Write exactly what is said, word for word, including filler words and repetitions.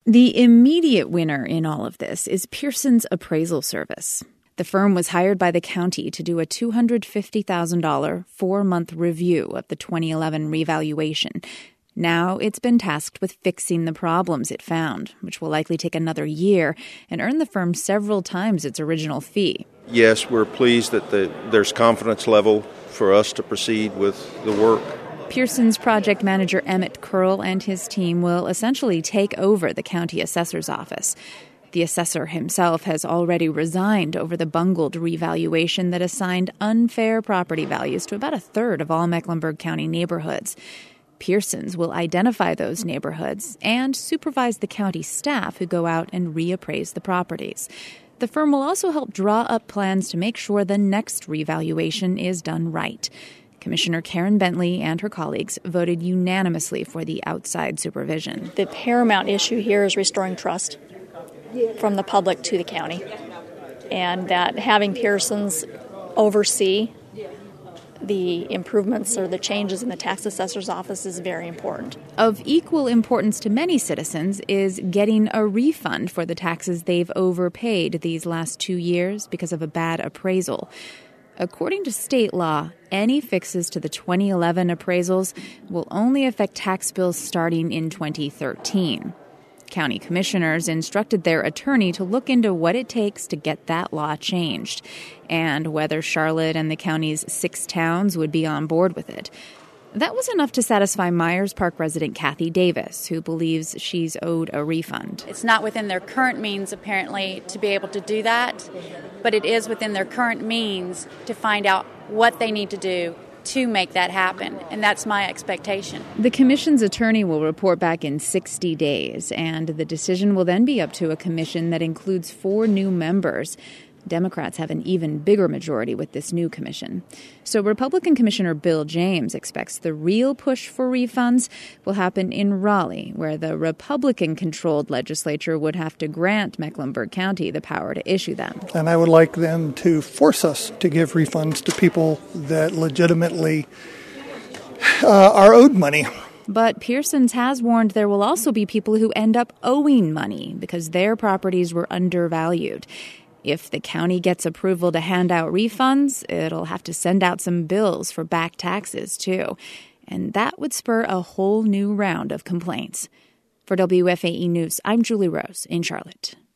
The immediate winner in all of this is Pearson's appraisal service. The firm was hired by the county to do a two hundred fifty thousand dollars four-month review of the twenty eleven revaluation. Now it's been tasked with fixing the problems it found, which will likely take another year and earn the firm several times its original fee. Yes, we're pleased that the, there's confidence level for us to proceed with the work. Pearson's project manager Emmett Curl and his team will essentially take over the county assessor's office. The assessor himself has already resigned over the bungled revaluation that assigned unfair property values to about a third of all Mecklenburg County neighborhoods. Pearson's will identify those neighborhoods and supervise the county staff who go out and reappraise the properties. The firm will also help draw up plans to make sure the next revaluation is done right. Commissioner Karen Bentley and her colleagues voted unanimously for the outside supervision. The paramount issue here is restoring trust from the public to the county, and that having Pearson's oversee the improvements or the changes in the tax assessor's office is very important. Of equal importance to many citizens is getting a refund for the taxes they've overpaid these last two years because of a bad appraisal. According to state law, any fixes to the twenty eleven appraisals will only affect tax bills starting in twenty thirteen. County commissioners instructed their attorney to look into what it takes to get that law changed and whether Charlotte and the county's six towns would be on board with it. That was enough to satisfy Myers Park resident Kathy Davis, who believes she's owed a refund. It's not within their current means, apparently, to be able to do that, but it is within their current means to find out what they need to do to make that happen, and that's my expectation. The commission's attorney will report back in sixty days, and the decision will then be up to a commission that includes four new members. Democrats have an even bigger majority with this new commission. So Republican Commissioner Bill James expects the real push for refunds will happen in Raleigh, where the Republican-controlled legislature would have to grant Mecklenburg County the power to issue them. And I would like them to force us to give refunds to people that legitimately uh, are owed money. But Pearson's has warned there will also be people who end up owing money because their properties were undervalued. If the county gets approval to hand out refunds, it'll have to send out some bills for back taxes, too. And that would spur a whole new round of complaints. For W F A E News, I'm Julie Rose in Charlotte.